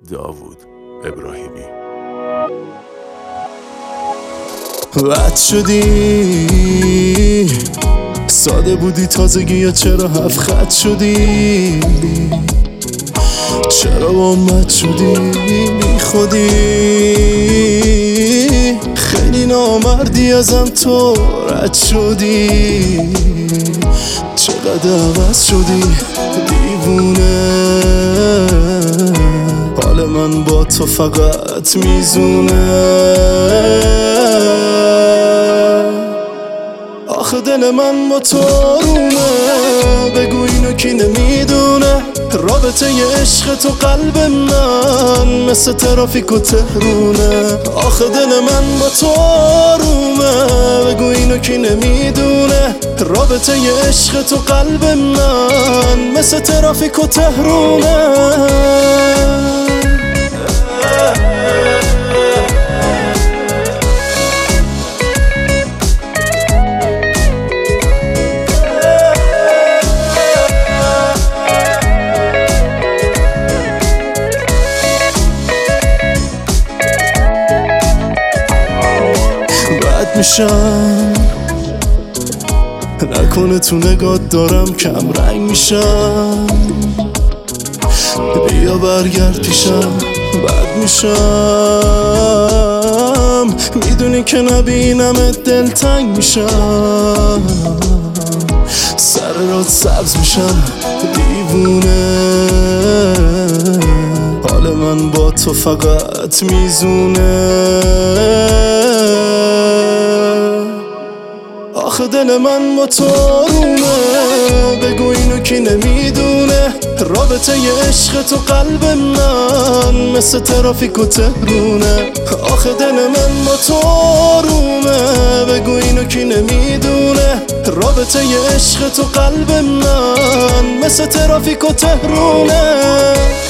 داوود ابراهیمی. رد شدی، ساده بودی تازگی یا چرا هفت خط شدی؟ چرا با شدی بی خودی؟ خیلی نامردی ازم تو رد شدی، چقدر عوض شدی دیوونه. حال من با تو فقط میزونه. آخه دل من با تو رونه، بگو اینو کی نمیدونه. رابطه ی عشق تو قلب من مثل ترافیک و تهرونه. آخه دل من با تو رومه، بگو اینو کی نمیدونه. رابطه ی عشق تو قلب من مثل ترافیک و تهرونه. میشم نکنه تو نگات دارم کم رنگ میشم. بیا برگرد پیشم بد میشم. میدونی که نبینمت دلتنگ میشم. سر رات سبز میشم دیوونه. حال من با تو فقط میزونه. آخه دل من با تو رومه، بگو اینو کی نمیدونه. رابطه ی عشق تو قلب من مثل ترافیک و تهرونه. آخه دل من با تو رومه، بگو اینو کی نمیدونه. رابطه ی عشق تو قلب من مثل ترافیک و تهرونه.